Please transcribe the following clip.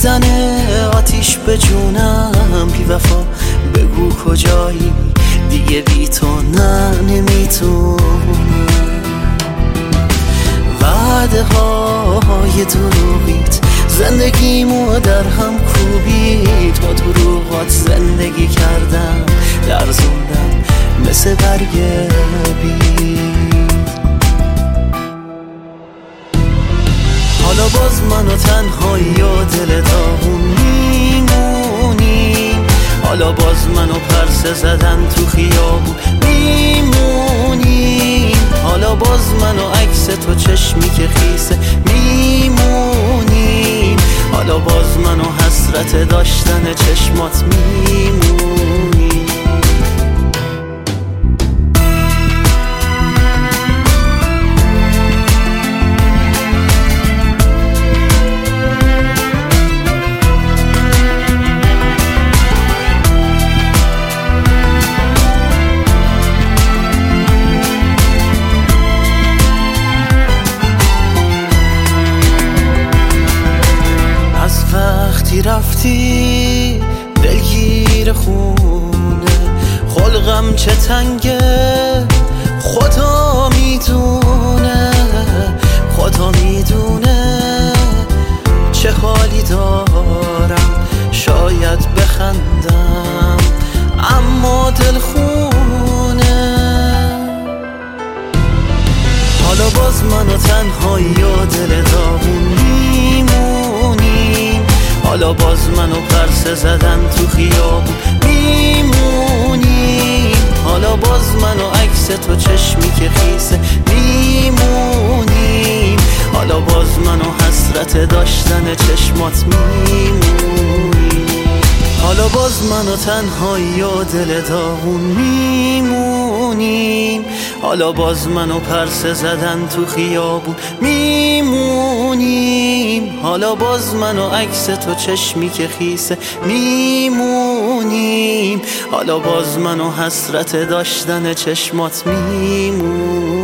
میزنه آتیش به جونم، بی وفا بگو کجایی، دیگه بی تو نه نمیتونم. وعده های دروغیت زندگیمو در هم کوبید، با دروغات زندگی کردم، لرزوندم مثل برگ بید. حالا باز من و تنهایی و دل داغون میمونیم، حالا باز من و پرسه زدن تو خیابون میمونیم، حالا باز من و عکس تو چشمی که خیسه میمونیم، حالا باز من و حسرت داشتن چشمات میمونیم. وقتی رفتی دلگیر خونه، خلقم چه تنگه خدا میدونه، خدا میدونه چه حالی دارم، شاید بخندم اما دل خونه. حالا باز من و تنهایی و دل داغون میمونیم، حالا باز من و پرسه زدن تو خیابون میمونیم، حالا باز من و عکس تو چشمی که خیسه میمونیم، حالا باز من و حسرت داشتن چشمات میمونیم. حالا باز من و تنهایی و دل داغون میمونیم، حالا باز من و پرسه زدن تو خیابون میمونیم، حالا باز من و عکس تو چشمی که خیسه میمونیم، حالا باز من و حسرت داشتن چشمات میمونیم.